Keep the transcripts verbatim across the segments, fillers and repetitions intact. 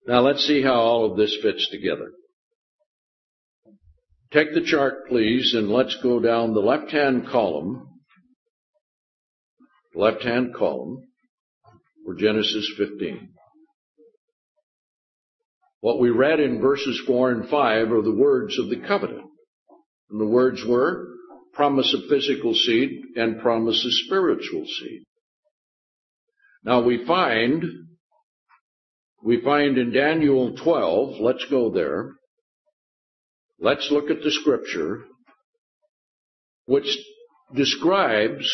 Now let's see how all of this fits together. Take the chart, please, and let's go down the left-hand column, left-hand column for Genesis fifteen. What we read in verses four and five are the words of the covenant. And the words were promise of physical seed and promise of spiritual seed. Now we find, we find in Daniel twelve, let's go there. Let's look at the scripture, which describes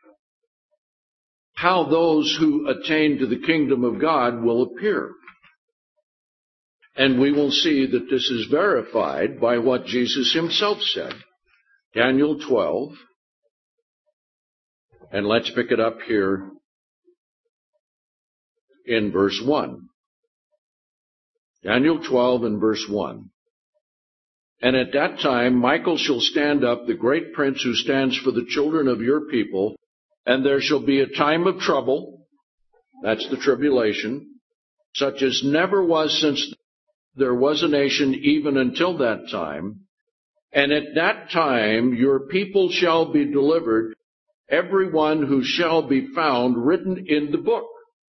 how those who attain to the kingdom of God will appear. And we will see that this is verified by what Jesus himself said. Daniel twelve, and let's pick it up here in verse one. Daniel twelve and verse one. And at that time Michael shall stand up, the great prince who stands for the children of your people, and there shall be a time of trouble, that's the tribulation, such as never was since there was a nation even until that time. And at that time your people shall be delivered, every one who shall be found written in the book.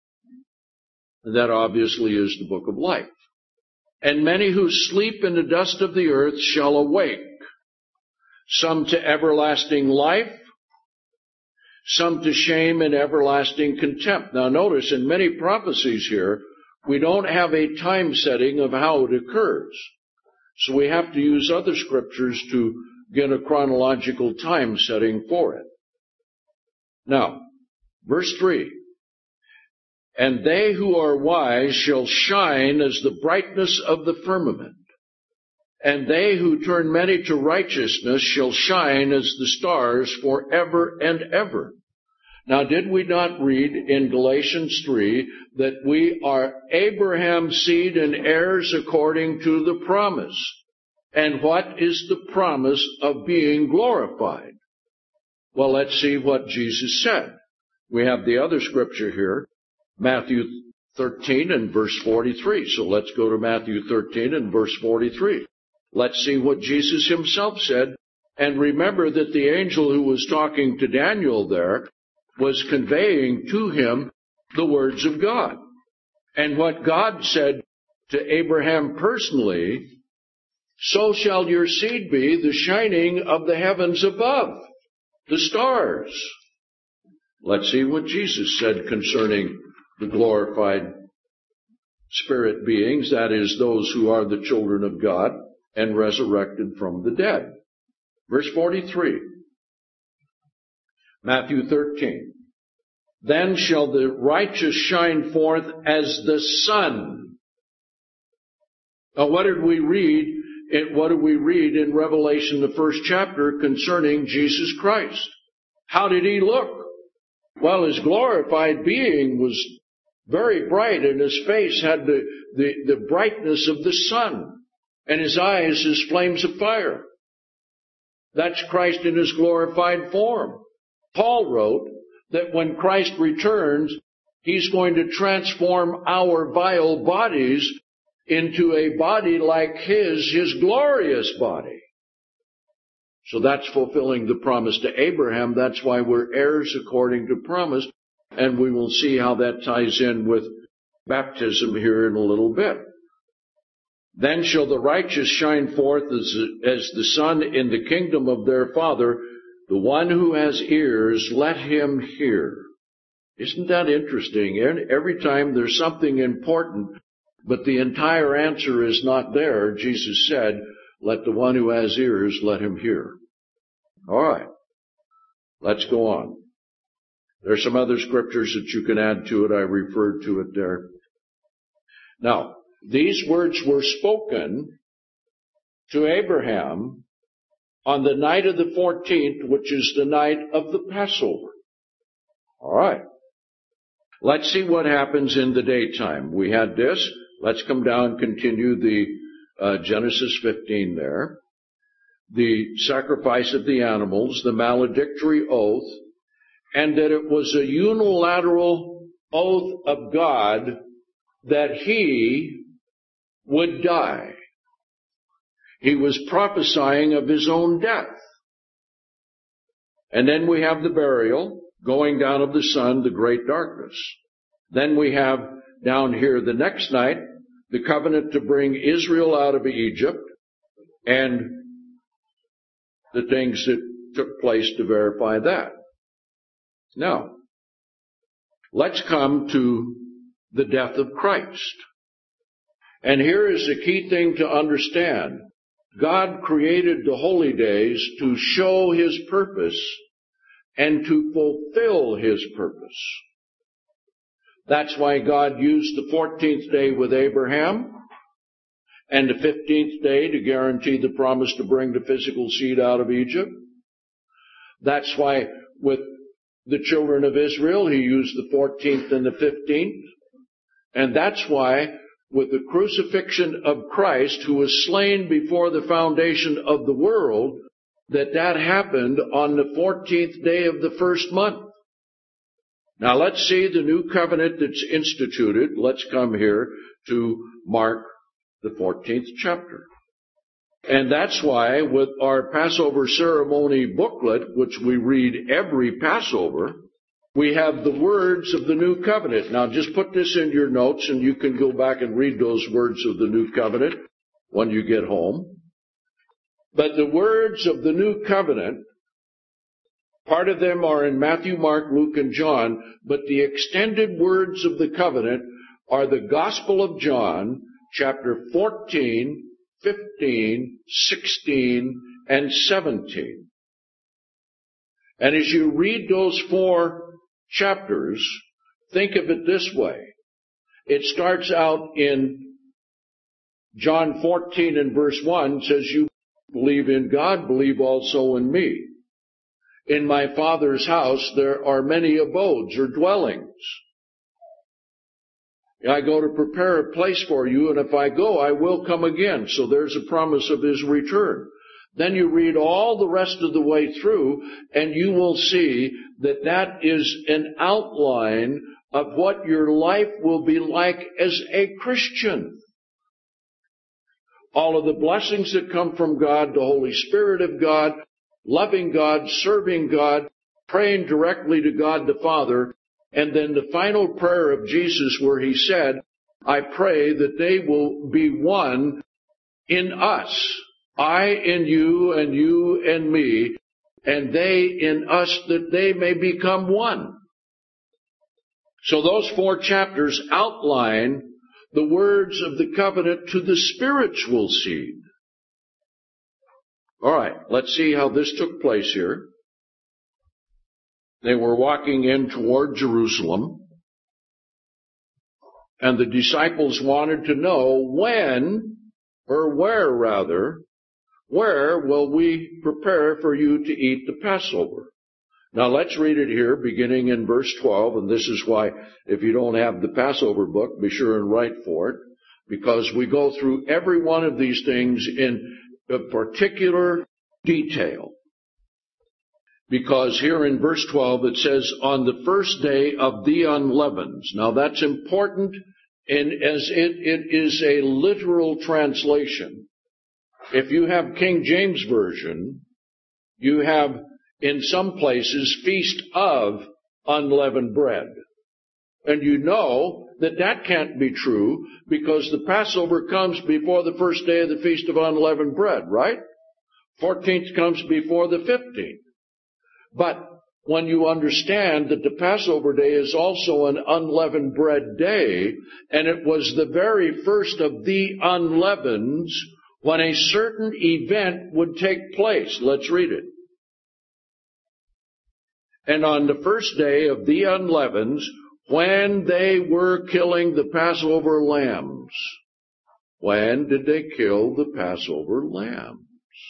And that obviously is the book of life. And many who sleep in the dust of the earth shall awake, some to everlasting life, some to shame and everlasting contempt. Now notice, in many prophecies here, we don't have a time setting of how it occurs. So we have to use other scriptures to get a chronological time setting for it. Now, verse three. And they who are wise shall shine as the brightness of the firmament. And they who turn many to righteousness shall shine as the stars forever and ever. Now, did we not read in Galatians three that we are Abraham's seed and heirs according to the promise? And what is the promise of being glorified? Well, let's see what Jesus said. We have the other scripture here, Matthew thirteen and verse forty-three. So let's go to Matthew thirteen and verse forty-three. Let's see what Jesus himself said. And remember that the angel who was talking to Daniel there was conveying to him the words of God. And what God said to Abraham personally, so shall your seed be the shining of the heavens above, the stars. Let's see what Jesus said concerning the glorified spirit beings, that is, those who are the children of God and resurrected from the dead. Verse forty-three. Matthew thirteen. Then shall the righteous shine forth as the sun. Now, what did we read? What did we read in Revelation, the first chapter, concerning Jesus Christ? How did he look? Well, his glorified being was very bright, and his face had the, the, the brightness of the sun, and his eyes as flames of fire. That's Christ in his glorified form. Paul wrote that when Christ returns, he's going to transform our vile bodies into a body like his, his glorious body. So that's fulfilling the promise to Abraham. That's why we're heirs according to promise. And we will see how that ties in with baptism here in a little bit. Then shall the righteous shine forth as, as the sun in the kingdom of their Father. The one who has ears, let him hear. Isn't that interesting? Every time there's something important, but the entire answer is not there, Jesus said, let the one who has ears, let him hear. All right. Let's go on. There's some other scriptures that you can add to it. I referred to it there. Now, these words were spoken to Abraham on the night of the fourteenth, which is the night of the Passover. All right. Let's see what happens in the daytime. We had this. Let's come down and continue the uh, Genesis fifteen there. The sacrifice of the animals, the maledictory oath, and that it was a unilateral oath of God that he would die. He was prophesying of his own death. And then we have the burial, going down of the sun, the great darkness. Then we have down here the next night, the covenant to bring Israel out of Egypt, and the things that took place to verify that. Now, let's come to the death of Christ. And here is the key thing to understand. God created the holy days to show His purpose and to fulfill His purpose. That's why God used the fourteenth day with Abraham and the fifteenth day to guarantee the promise to bring the physical seed out of Egypt. That's why with the children of Israel, He used the fourteenth and the fifteenth. And that's why with the crucifixion of Christ, who was slain before the foundation of the world, that that happened on the fourteenth day of the first month. Now let's see the new covenant that's instituted. Let's come here to Mark, the fourteenth chapter. And that's why with our Passover ceremony booklet, which we read every Passover, we have the words of the new covenant. Now just put this in your notes and you can go back and read those words of the new covenant when you get home. But the words of the new covenant, part of them are in Matthew, Mark, Luke, and John, but the extended words of the covenant are the Gospel of John, chapter fourteen, fifteen, sixteen, and seventeen. And as you read those four chapters, think of it this way. It starts out in John fourteen and verse one, says, you believe in God, believe also in me. In my Father's house there are many abodes or dwellings. I go to prepare a place for you, and if I go, I will come again. So there's a promise of His return. Then you read all the rest of the way through, and you will see that that is an outline of what your life will be like as a Christian. All of the blessings that come from God, the Holy Spirit of God, loving God, serving God, praying directly to God the Father, and then the final prayer of Jesus where He said, I pray that they will be one in us. I in you and you and me, and they in us, that they may become one. So those four chapters outline the words of the covenant to the spiritual seed. All right, let's see how this took place here. They were walking in toward Jerusalem, and the disciples wanted to know when, or where rather, where will we prepare for you to eat the Passover? Now let's read it here, beginning in verse twelve, and this is why if you don't have the Passover book, be sure and write for it, because we go through every one of these things in a particular detail. Because here in verse twelve it says, on the first day of the unleavened. Now that's important, and as it, it is a literal translation. If you have King James Version, you have in some places feast of unleavened bread. And you know that that can't be true because the Passover comes before the first day of the Feast of Unleavened Bread, right? fourteenth comes before the fifteenth. But when you understand that the Passover day is also an unleavened bread day, and it was the very first of the unleavens when a certain event would take place. Let's read it. And on the first day of the unleavens, when they were killing the Passover lambs. When did they kill the Passover lambs?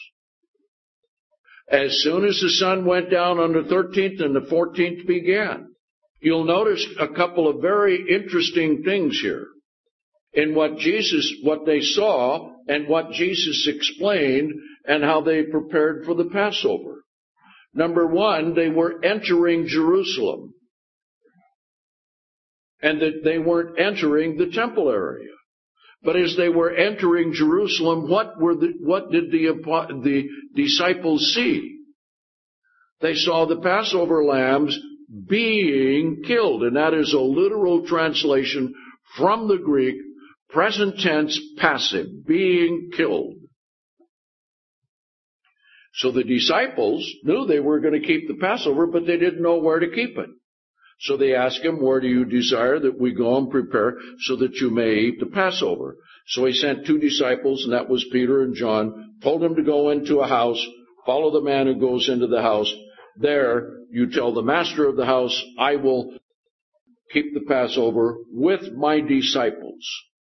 As soon as the sun went down on the thirteenth and the fourteenth began. You'll notice a couple of very interesting things here in what Jesus, what they saw and what Jesus explained and how they prepared for the Passover. Number one, they were entering Jerusalem. And that they weren't entering the temple area. But as they were entering Jerusalem, what were the, what did the, the disciples see? They saw the Passover lambs being killed, and that is a literal translation from the Greek, present tense passive, being killed. So the disciples knew they were going to keep the Passover, but they didn't know where to keep it. So they asked him, where do you desire that we go and prepare so that you may eat the Passover? So he sent two disciples, and that was Peter and John, told them to go into a house, follow the man who goes into the house. There you tell the master of the house, I will keep the Passover with my disciples.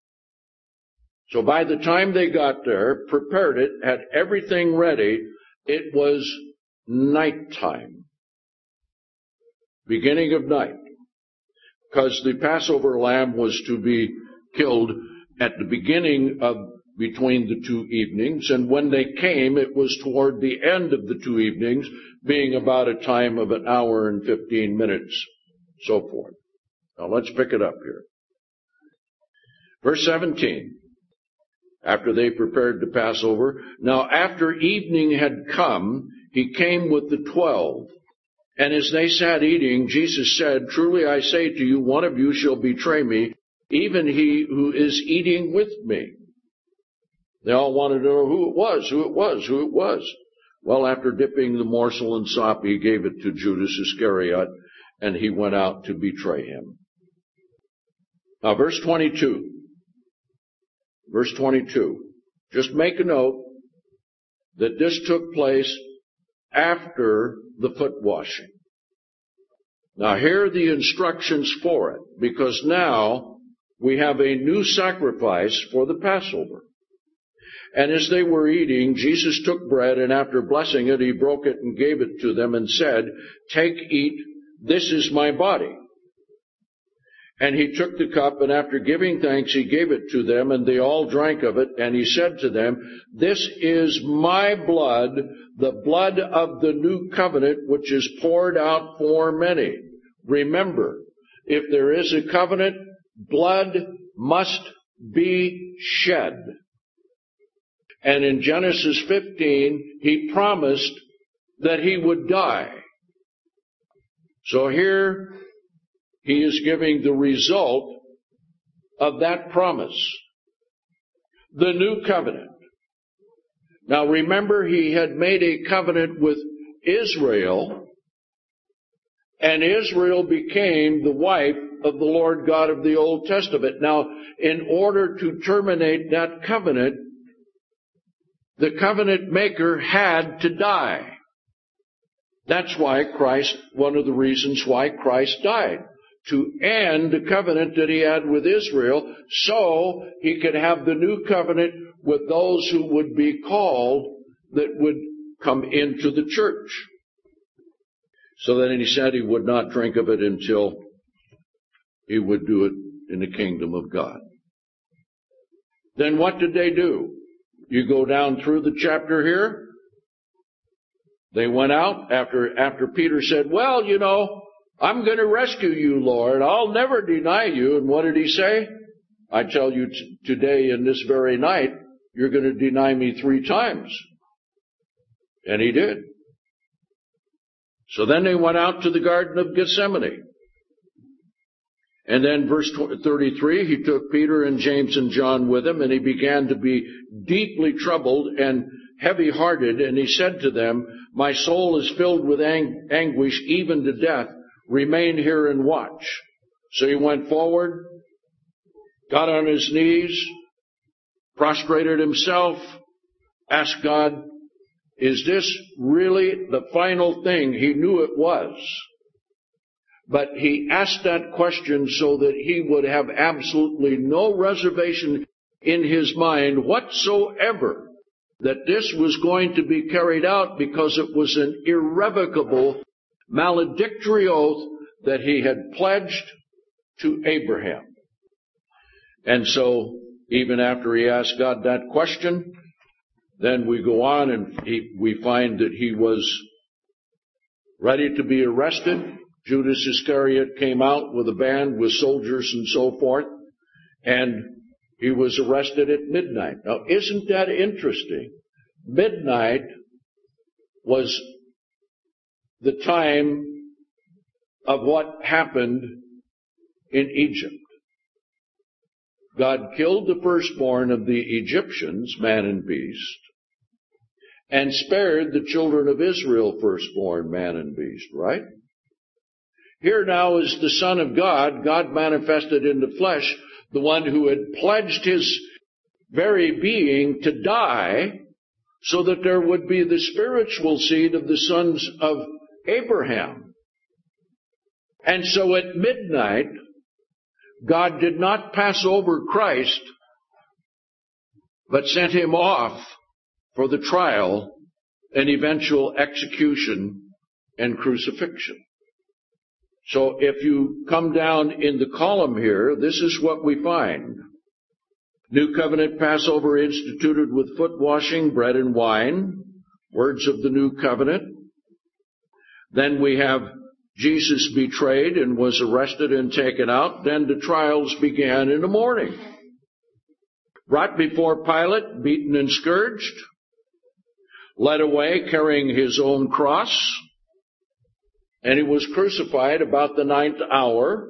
So by the time they got there, prepared it, had everything ready, it was nighttime. Beginning of night. Because the Passover lamb was to be killed at the beginning of between the two evenings, and when they came, it was toward the end of the two evenings, being about a time of an hour and fifteen minutes, so forth. Now let's pick it up here. Verse seventeen. After they prepared the Passover, now after evening had come, he came with the twelve. And as they sat eating, Jesus said, truly I say to you, one of you shall betray me, even he who is eating with me. They all wanted to know who it was, who it was, who it was. Well, after dipping the morsel in sop, he gave it to Judas Iscariot, and he went out to betray him. Now, verse twenty-two. Verse twenty-two. Just make a note that this took place after the foot washing. Now here are the instructions for it, because now we have a new sacrifice for the Passover. And as they were eating, Jesus took bread, and after blessing it, he broke it and gave it to them and said, take, eat, this is my body. And he took the cup, and after giving thanks, he gave it to them, and they all drank of it. And he said to them, this is my blood, the blood of the new covenant, which is poured out for many. Remember, if there is a covenant, blood must be shed. And in Genesis fifteen, he promised that he would die. So here, he is giving the result of that promise. The new covenant. Now remember, he had made a covenant with Israel, and Israel became the wife of the Lord God of the Old Testament. Now, in order to terminate that covenant, the covenant maker had to die. That's why Christ, one of the reasons why Christ died. To end the covenant that he had with Israel, so he could have the new covenant with those who would be called, that would come into the church. So then he said he would not drink of it until he would do it in the kingdom of God. Then what did they do? You go down through the chapter here. They went out after, after Peter said, well, you know, I'm going to rescue you, Lord. I'll never deny you. And what did he say? I tell you t- today in this very night, you're going to deny me three times. And he did. So then they went out to the Garden of Gethsemane. And then verse thirty-three, he took Peter and James and John with him, and he began to be deeply troubled and heavy-hearted. And he said to them, my soul is filled with ang- anguish, even to death. Remain here and watch. So he went forward, got on his knees, prostrated himself, asked God, is this really the final thing? He knew it was. But he asked that question so that he would have absolutely no reservation in his mind whatsoever that this was going to be carried out, because it was an irrevocable maledictory oath that he had pledged to Abraham. And so, even after he asked God that question, then we go on and he, we find that he was ready to be arrested. Judas Iscariot came out with a band with soldiers and so forth. And He was arrested at midnight. Now, isn't that interesting? Midnight was the time of what happened in Egypt. God killed the firstborn of the Egyptians, man and beast, and spared the children of Israel firstborn, man and beast, right? Here now is the Son of God, God manifested in the flesh, the one who had pledged his very being to die so that there would be the spiritual seed of the sons of Abraham. And so at midnight, God did not pass over Christ, but sent him off for the trial and eventual execution and crucifixion. So if you come down in the column here, this is what we find. New covenant Passover instituted with foot washing, bread and wine, words of the new covenant. Then we have Jesus betrayed and was arrested and taken out. Then the trials began in the morning. Brought before Pilate, beaten and scourged, led away carrying his own cross, and he was crucified about the ninth hour,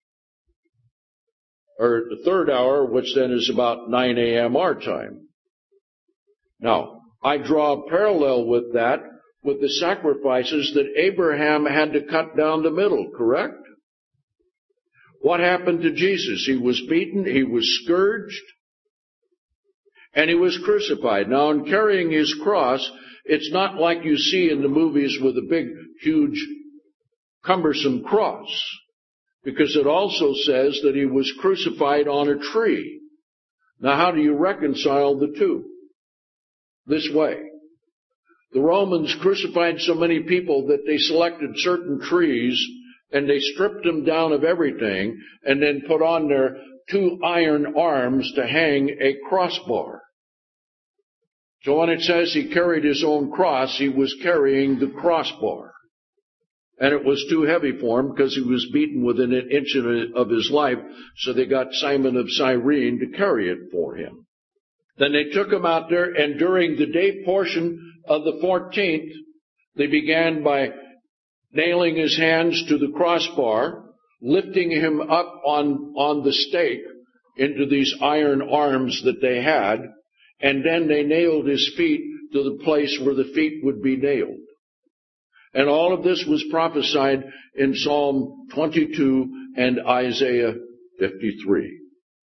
or the third hour, which then is about nine a.m. our time. Now, I draw a parallel with that with the sacrifices that Abraham had to cut down the middle, correct? What happened to Jesus? He was beaten, he was scourged, and he was crucified. Now, in carrying his cross, it's not like you see in the movies with a big, huge, cumbersome cross, because it also says that he was crucified on a tree. Now, how do you reconcile the two? This way. The Romans crucified so many people that they selected certain trees and they stripped them down of everything and then put on their two iron arms to hang a crossbar. So when it says he carried his own cross, he was carrying the crossbar. And it was too heavy for him because he was beaten within an inch of his life, so they got Simon of Cyrene to carry it for him. Then they took him out there, and during the day portion of the fourteenth, they began by nailing his hands to the crossbar, lifting him up on, on the stake into these iron arms that they had, and then they nailed his feet to the place where the feet would be nailed. And all of this was prophesied in Psalm twenty-two and Isaiah fifty-three.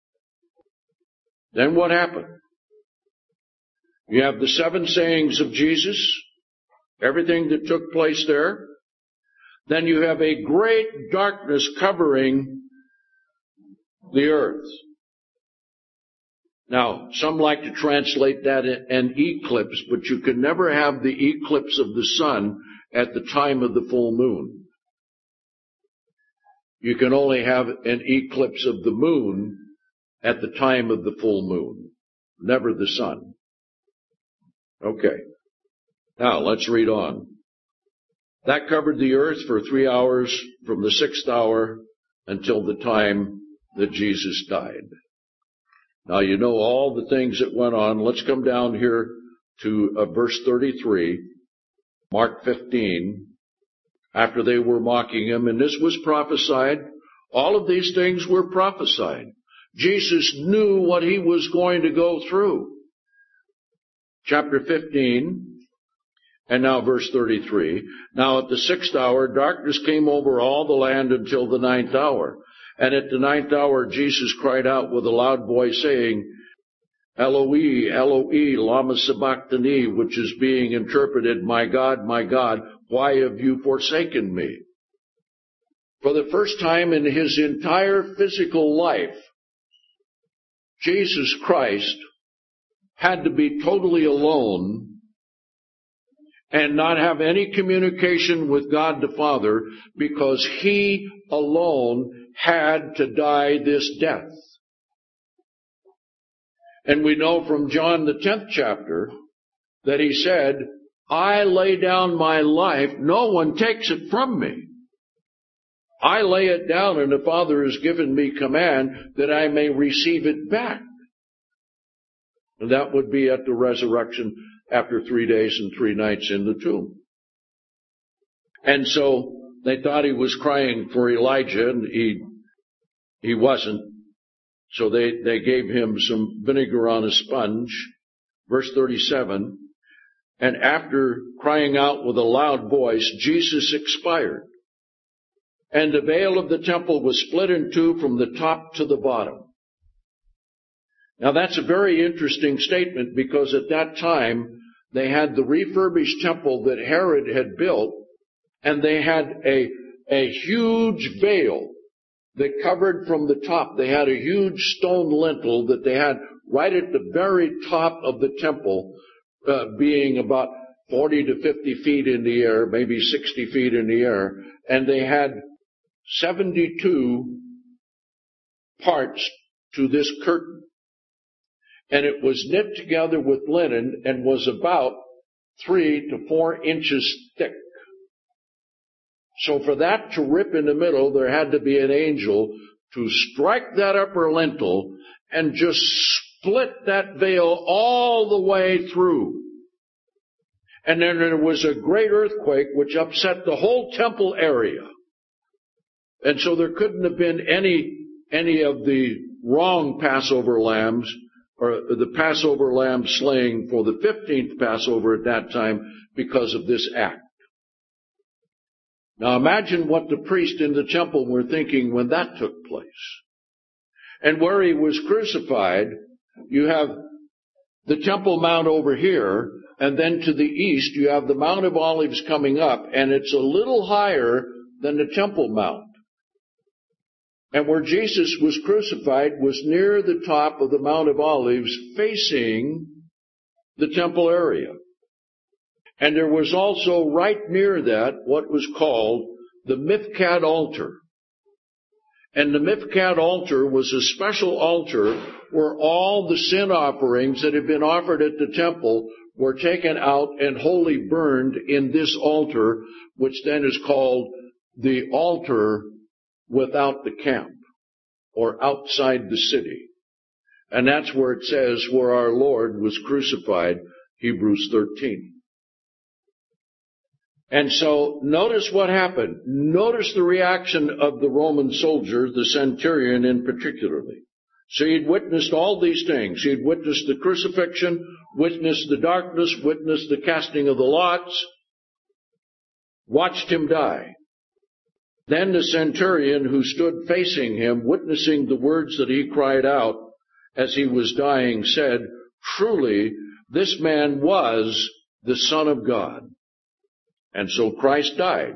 Then what happened? You have the seven sayings of Jesus, everything that took place there. Then you have a great darkness covering the earth. Now, some like to translate that an eclipse, but you can never have the eclipse of the sun at the time of the full moon. You can only have an eclipse of the moon at the time of the full moon, never the sun. Okay. Now, let's read on. That covered the earth for three hours from the sixth hour until the time that Jesus died. Now, you know all the things that went on. Let's come down here to uh, verse thirty-three, Mark fifteen, after they were mocking him, and this was prophesied. All of these things were prophesied. Jesus knew what he was going to go through. Chapter fifteen, and now verse thirty-three. Now at the sixth hour, darkness came over all the land until the ninth hour. And at the ninth hour, Jesus cried out with a loud voice, saying, Eloi, Eloi, lama sabachthani, which is being interpreted, My God, my God, why have you forsaken me? For the first time in his entire physical life, Jesus Christ had to be totally alone and not have any communication with God the Father, because he alone had to die this death. And we know from John the tenth chapter that he said, I lay down my life, no one takes it from me. I lay it down, and the Father has given me command that I may receive it back. And that would be at the resurrection after three days and three nights in the tomb. And so they thought he was crying for Elijah, and he he wasn't. So they, they gave him some vinegar on a sponge. Verse thirty-seven, and after crying out with a loud voice, Jesus expired. And the veil of the temple was split in two from the top to the bottom. Now that's a very interesting statement, because at that time they had the refurbished temple that Herod had built, and they had a, a huge veil that covered from the top. They had a huge stone lintel that they had right at the very top of the temple, uh, being about forty to fifty feet in the air, maybe sixty feet in the air, and they had seventy-two parts to this curtain. And it was knit together with linen and was about three to four inches thick. So for that to rip in the middle, there had to be an angel to strike that upper lintel and just split that veil all the way through. And then there was a great earthquake which upset the whole temple area. And so there couldn't have been any, any of the wrong Passover lambs, or the Passover lamb slaying for the fifteenth Passover at that time, because of this act. Now imagine what the priest in the temple were thinking when that took place. And where he was crucified, you have the Temple Mount over here, and then to the east you have the Mount of Olives coming up, and it's a little higher than the Temple Mount. And where Jesus was crucified was near the top of the Mount of Olives, facing the temple area. And there was also right near that what was called the Mifkad altar. And the Mifkad altar was a special altar where all the sin offerings that had been offered at the temple were taken out and wholly burned in this altar, which then is called the altar without the camp, or outside the city. And that's where it says where our Lord was crucified, Hebrews thirteen. And so notice what happened. Notice the reaction of the Roman soldier, the centurion in particularly. So he'd witnessed all these things. He'd witnessed the crucifixion, witnessed the darkness, witnessed the casting of the lots, watched him die. Then the centurion who stood facing him, witnessing the words that he cried out as he was dying, said, "Truly, this man was the Son of God." And so Christ died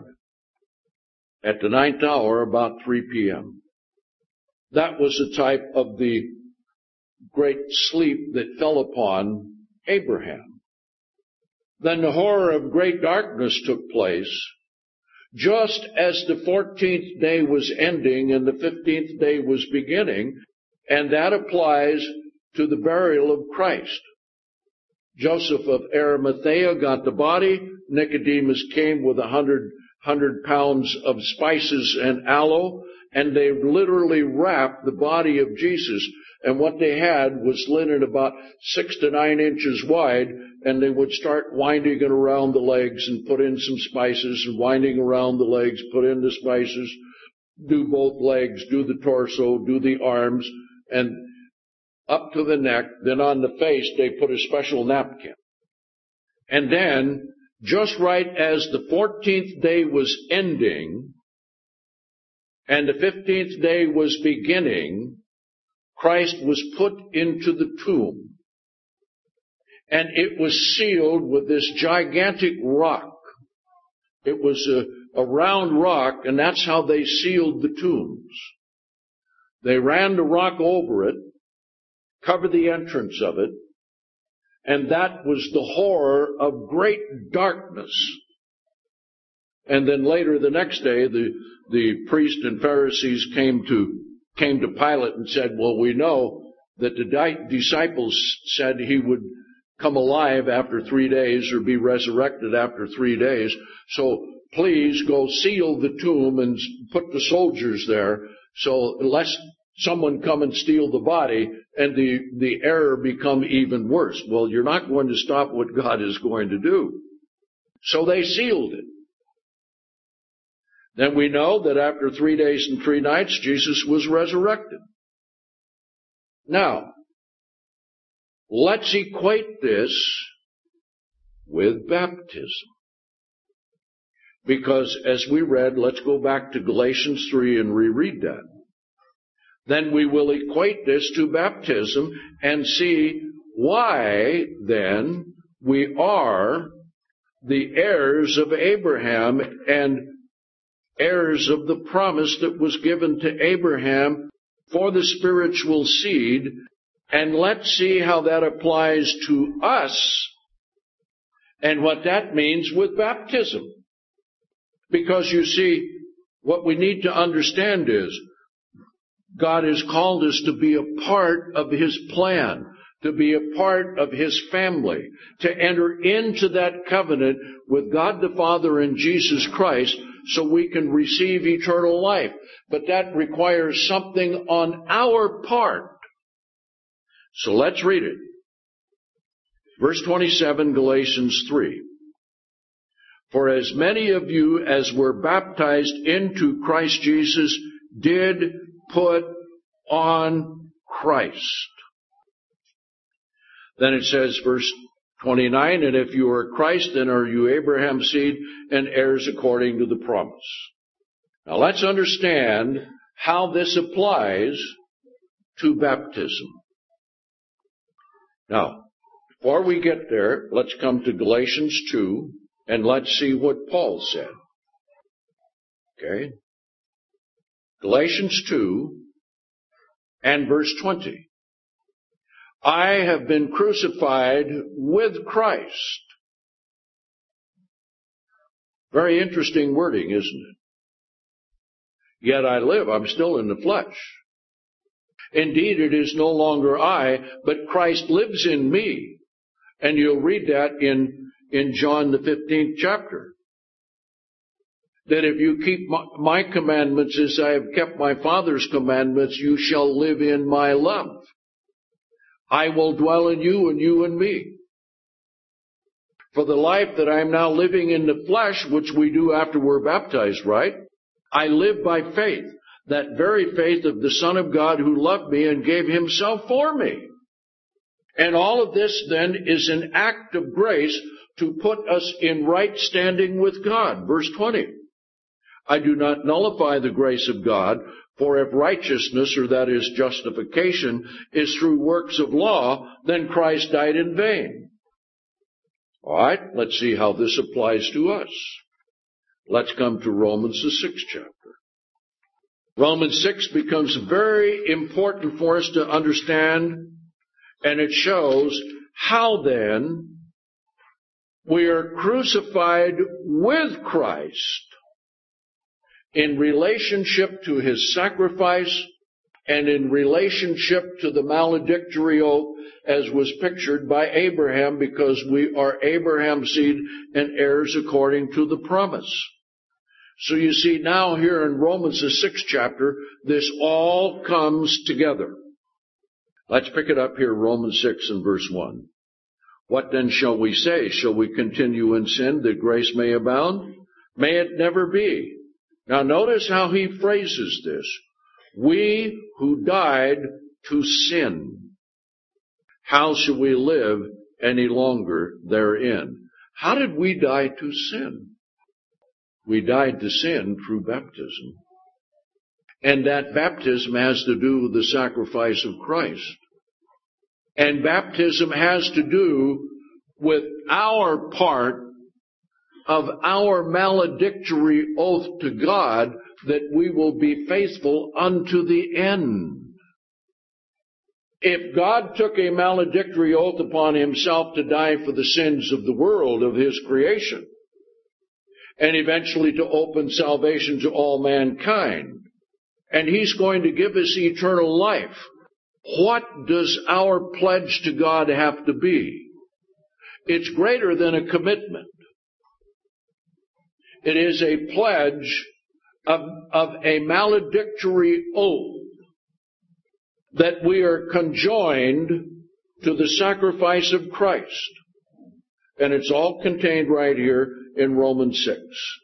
at the ninth hour, about three p.m. That was a type of the great sleep that fell upon Abraham. Then the horror of great darkness took place, just as the fourteenth day was ending and the fifteenth day was beginning, and that applies to the burial of Christ. Joseph of Arimathea got the body. Nicodemus came with a hundred, hundred pounds of spices and aloe, and they literally wrapped the body of Jesus. And what they had was linen about six to nine inches wide, and they would start winding it around the legs and put in some spices, and winding around the legs, put in the spices, do both legs, do the torso, do the arms, and up to the neck. Then on the face they put a special napkin. And then, just right as the fourteenth day was ending and the fifteenth day was beginning, Christ was put into the tomb. And it was sealed with this gigantic rock. It was a, a round rock, and that's how they sealed the tombs. They ran the rock over it, covered the entrance of it, and that was the horror of great darkness. And then later the next day, the, the priests and Pharisees came to, came to Pilate and said, well, we know that the di- disciples said he would come alive after three days or be resurrected after three days. So please go seal the tomb and put the soldiers there, so unless someone come and steal the body, and the, the error become even worse. Well, you're not going to stop what God is going to do. So they sealed it. Then we know that after three days and three nights, Jesus was resurrected. Now, let's equate this with baptism. Because as we read, let's go back to Galatians three and reread that. Then we will equate this to baptism and see why then we are the heirs of Abraham and heirs of the promise that was given to Abraham for the spiritual seed. And let's see how that applies to us and what that means with baptism. Because you see, what we need to understand is God has called us to be a part of His plan, to be a part of His family, to enter into that covenant with God the Father and Jesus Christ so we can receive eternal life. But that requires something on our part. So let's read it. Verse twenty-seven, Galatians three. For as many of you as were baptized into Christ Jesus did put on Christ. Then it says, verse twenty-nine, and if you are Christ, then are you Abraham's seed and heirs according to the promise. Now let's understand how this applies to baptism. Now, before we get there, let's come to Galatians two and let's see what Paul said. Okay? Galatians two and verse twenty. I have been crucified with Christ. Very interesting wording, isn't it? Yet I live, I'm still in the flesh. Indeed, it is no longer I, but Christ lives in me. And you'll read that in, in John the fifteenth chapter. That if you keep my, my commandments as I have kept my Father's commandments, you shall live in my love. I will dwell in you and you in me. For the life that I am now living in the flesh, which we do after we're baptized, right? I live by faith, that very faith of the Son of God who loved me and gave Himself for me. And all of this then is an act of grace to put us in right standing with God. Verse twenty. I do not nullify the grace of God, for if righteousness, or that is justification, is through works of law, then Christ died in vain. All right, let's see how this applies to us. Let's come to Romans, the sixth chapter. Romans six becomes very important for us to understand, and it shows how then we are crucified with Christ in relationship to His sacrifice and in relationship to the maledictory oath as was pictured by Abraham, because we are Abraham's seed and heirs according to the promise. So you see now here in Romans, the sixth chapter, this all comes together. Let's pick it up here, Romans six and verse one. What then shall we say? Shall we continue in sin that grace may abound? May it never be. Now notice how he phrases this. We who died to sin, how shall we live any longer therein? How did we die to sin? We died to sin through baptism. And that baptism has to do with the sacrifice of Christ. And baptism has to do with our part of our maledictory oath to God that we will be faithful unto the end. If God took a maledictory oath upon Himself to die for the sins of the world, of His creation, and eventually to open salvation to all mankind, and He's going to give us eternal life, what does our pledge to God have to be? It's greater than a commitment. It is a pledge of, of a maledictory oath that we are conjoined to the sacrifice of Christ. And it's all contained right here in Romans six.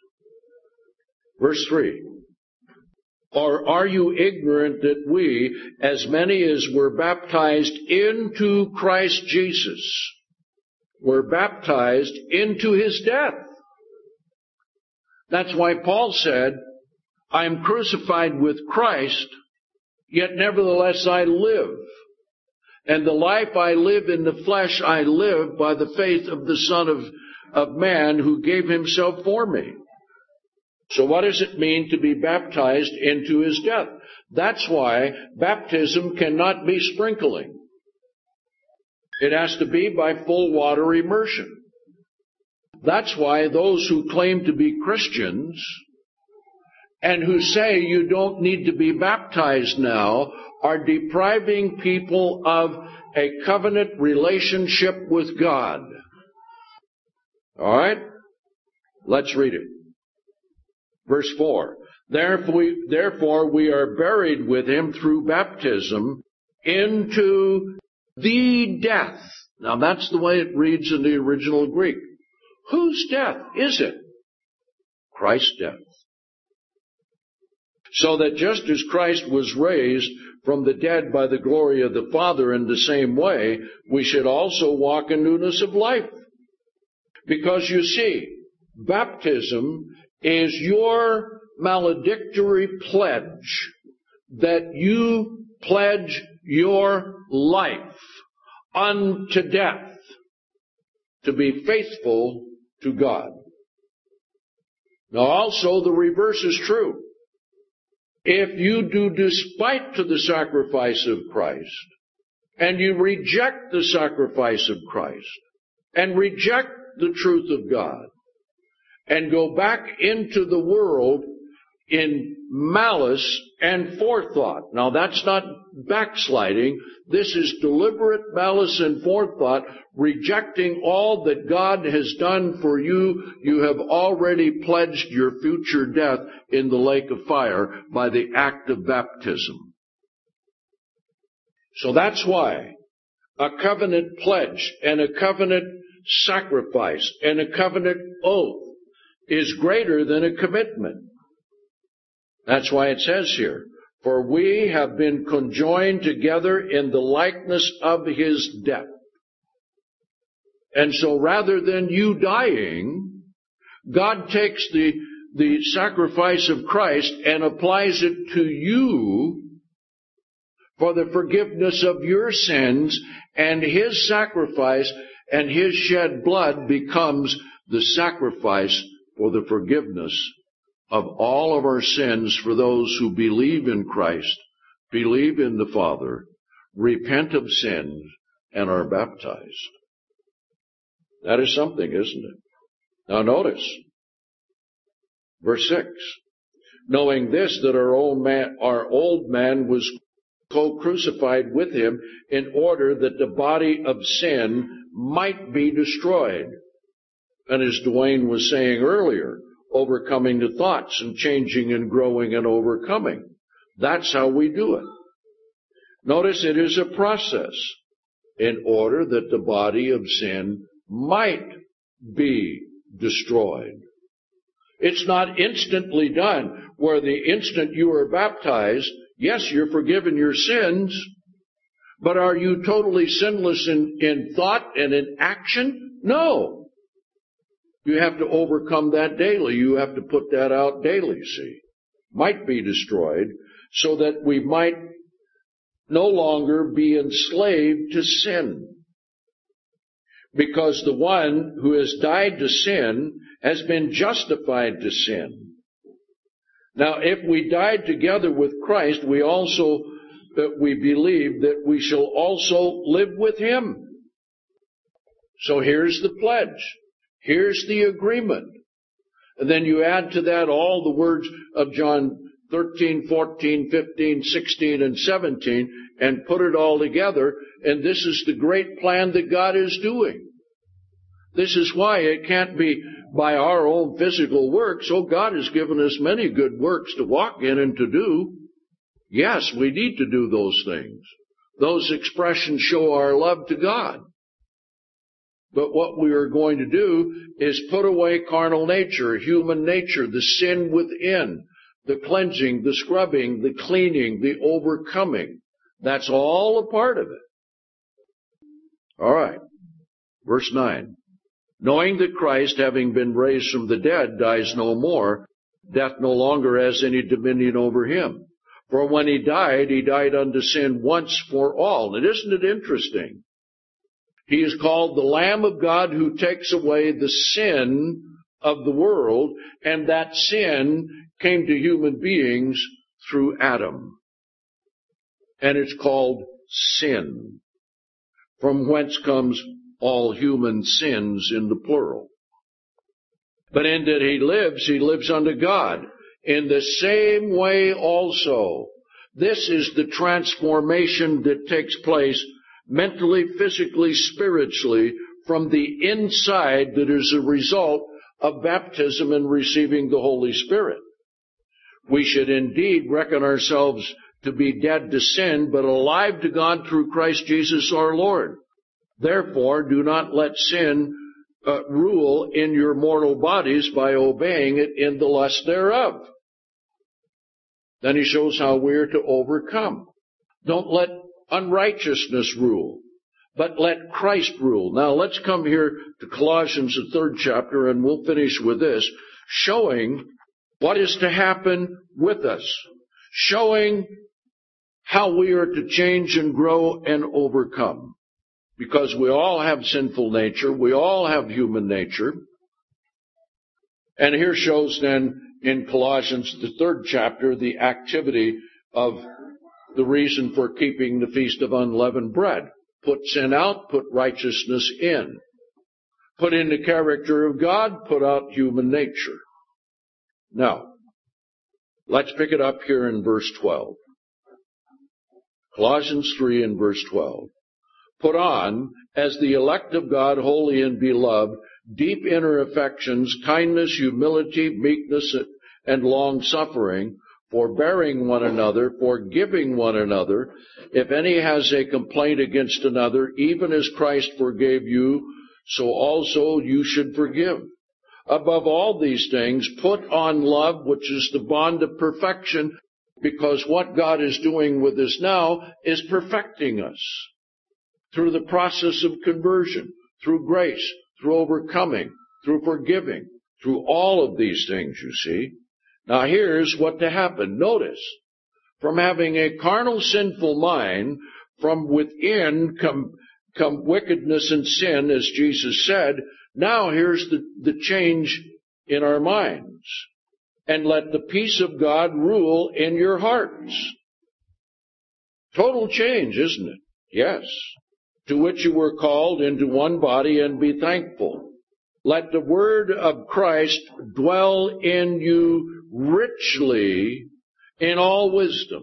Verse three. Or are you ignorant that we, as many as were baptized into Christ Jesus, were baptized into his death? That's why Paul said, I am crucified with Christ, yet nevertheless I live. And the life I live in the flesh, I live by the faith of the Son of, of Man who gave himself for me. So what does it mean to be baptized into his death? That's why baptism cannot be sprinkling. It has to be by full water immersion. That's why those who claim to be Christians and who say you don't need to be baptized now are depriving people of a covenant relationship with God. All right? Let's read it. Verse four. Therefore we, therefore we are buried with him through baptism into the death. Now that's the way it reads in the original Greek. Whose death is it? Christ's death. So that just as Christ was raised from the dead by the glory of the Father, in the same way, we should also walk in newness of life. Because you see, baptism is your maledictory pledge that you pledge your life unto death to be faithful to God. Now also the reverse is true. If you do despite to the sacrifice of Christ, and you reject the sacrifice of Christ, and reject the truth of God, and go back into the world in malice and forethought. Now that's not backsliding. This is deliberate malice and forethought, rejecting all that God has done for you. You have already pledged your future death in the lake of fire by the act of baptism. So that's why a covenant pledge and a covenant sacrifice and a covenant oath is greater than a commitment. That's why it says here, for we have been conjoined together in the likeness of his death. And so rather than you dying, God takes the, the sacrifice of Christ and applies it to you for the forgiveness of your sins, and his sacrifice and his shed blood becomes the sacrifice for the forgiveness of all of our sins for those who believe in Christ, believe in the Father, repent of sins, and are baptized. That is something, isn't it? Now notice, verse six. Knowing this, that our old man, our old man was co-crucified with him in order that the body of sin might be destroyed. And as Dwayne was saying earlier, overcoming the thoughts and changing and growing and overcoming. That's how we do it. Notice it is a process in order that the body of sin might be destroyed. It's not instantly done, where the instant you are baptized, yes, you're forgiven your sins, but are you totally sinless in, in thought and in action? No. You have to overcome that daily. You have to put that out daily, see. Might be destroyed, so that we might no longer be enslaved to sin. Because the one who has died to sin has been justified to sin. Now, if we died together with Christ, we also, uh, we believe that we shall also live with him. So here's the pledge. Here's the agreement. And then you add to that all the words of John thirteen, fourteen, fifteen, sixteen, and seventeen, and put it all together, and this is the great plan that God is doing. This is why it can't be by our own physical works. Oh, God has given us many good works to walk in and to do. Yes, we need to do those things. Those expressions show our love to God. But what we are going to do is put away carnal nature, human nature, the sin within, the cleansing, the scrubbing, the cleaning, the overcoming. That's all a part of it. All right. Verse nine. Knowing that Christ, having been raised from the dead, dies no more, death no longer has any dominion over him. For when he died, he died unto sin once for all. And isn't it interesting? He is called the Lamb of God who takes away the sin of the world, and that sin came to human beings through Adam. And it's called sin, from whence comes all human sins in the plural. But in that he lives, he lives unto God. In the same way also, this is the transformation that takes place mentally, physically, spiritually, from the inside, that is a result of baptism and receiving the Holy Spirit. We should indeed reckon ourselves to be dead to sin, but alive to God through Christ Jesus our Lord. Therefore, do not let sin uh, rule in your mortal bodies by obeying it in the lust thereof. Then he shows how we are to overcome. Don't let unrighteousness rule, but let Christ rule. Now let's come here to Colossians, the third chapter, and we'll finish with this, showing what is to happen with us, showing how we are to change and grow and overcome. Because we all have sinful nature, we all have human nature. And here shows then in Colossians, the third chapter, the activity of the reason for keeping the Feast of Unleavened Bread. Put sin out, put righteousness in. Put in the character of God, put out human nature. Now, let's pick it up here in verse twelve. Colossians three and verse twelve. Put on, as the elect of God, holy and beloved, deep inner affections, kindness, humility, meekness, and long-suffering, forbearing one another, forgiving one another. If any has a complaint against another, even as Christ forgave you, so also you should forgive. Above all these things, put on love, which is the bond of perfection, because what God is doing with us now is perfecting us through the process of conversion, through grace, through overcoming, through forgiving, through all of these things, you see. Now here's what to happen. Notice, from having a carnal, sinful mind, from within come, come wickedness and sin, as Jesus said. Now here's the, the change in our minds. And let the peace of God rule in your hearts. Total change, isn't it? Yes. To which you were called into one body, and be thankful. Let the word of Christ dwell in you richly in all wisdom.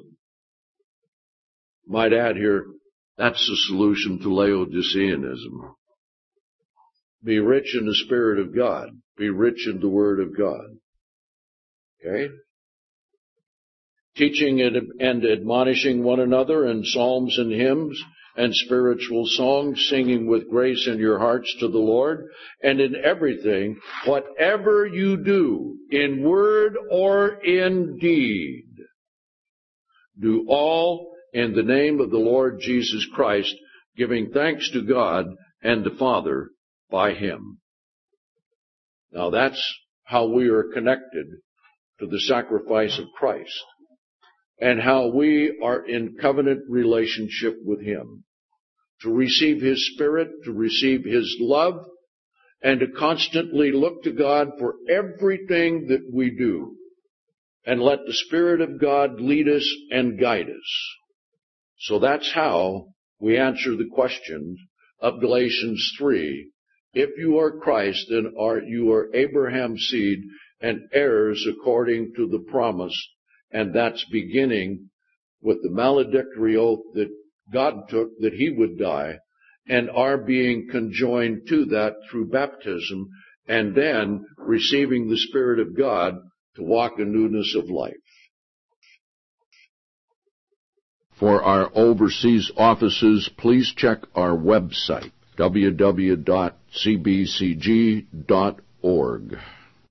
Might add here, that's the solution to Laodiceanism. Be rich in the Spirit of God. Be rich in the Word of God. Okay? Teaching and admonishing one another in psalms and hymns and spiritual songs, singing with grace in your hearts to the Lord, and in everything, whatever you do, in word or in deed, do all in the name of the Lord Jesus Christ, giving thanks to God and the Father by Him. Now that's how we are connected to the sacrifice of Christ, and how we are in covenant relationship with Him. To receive His Spirit, to receive His love, and to constantly look to God for everything that we do. And let the Spirit of God lead us and guide us. So that's how we answer the question of Galatians three. If you are Christ, then are you are Abraham's seed and heirs according to the promise. And that's beginning with the maledictory oath that God took, that He would die, and are being conjoined to that through baptism, and then receiving the Spirit of God to walk in newness of life. For our overseas offices, please check our website, w w w dot c b c g dot org.